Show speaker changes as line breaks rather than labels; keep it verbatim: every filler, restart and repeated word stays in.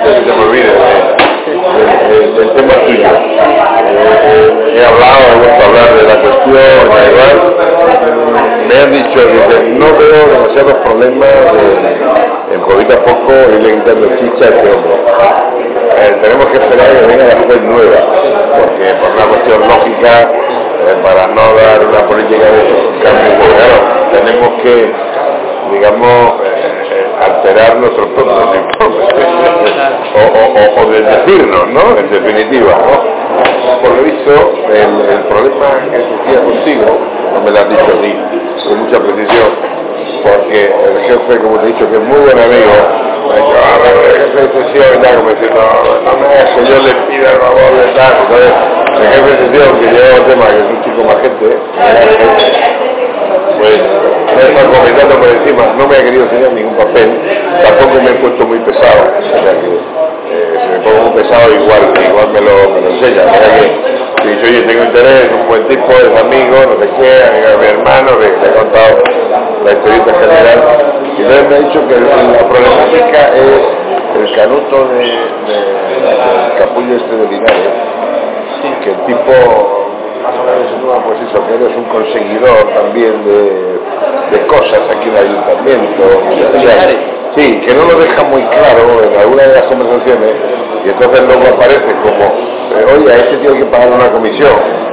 antes de que se me olvide de, de, de, del tema tuyo. Eh, he hablado, he vuelto a hablar de la cuestión, da igual. Me han dicho que no veo demasiados problemas de, en poquito a poco irle quitando chicha a este hombre. Eh, tenemos que esperar que venga la juez nueva, porque por una cuestión lógica, eh, para no dar una política de cambio de gobierno, tenemos que, digamos, eh, alterar nuestros propios informes, o, o, o, o desdecirnos, ¿no? En definitiva, ¿no? Por lo visto, el, el problema que decía contigo, no me lo has dicho a ti, con mucha precisión, porque el jefe, como te he dicho, que es muy buen amigo, me ha dicho, ah, el jefe de sesión y tal, como diciendo, no, no me hagas que yo le pida el favor de tal. Entonces, el jefe de sesión, que lleva el tema, que es un chico majete, pues me está comentando por encima, no me ha querido enseñar ningún papel, tampoco me he puesto muy pesado, o sea que eh, si me pongo muy pesado igual, igual me lo, me lo enseña, o sea que si dice, oye, tengo interés, es un buen tipo, es amigo, no sé qué, amigo de mi hermano, le, le he contado la historieta general, y entonces me ha dicho que la problemática es el canuto de, de, del capullo este de Linares, que el tipo más o menos insinúa, pues eso, que eres un conseguidor también de, de cosas aquí en el ayuntamiento, o sea, sí, que no lo deja muy claro en alguna de las conversaciones, y entonces luego aparece como, eh, oye, a este tío hay que pagar una comisión,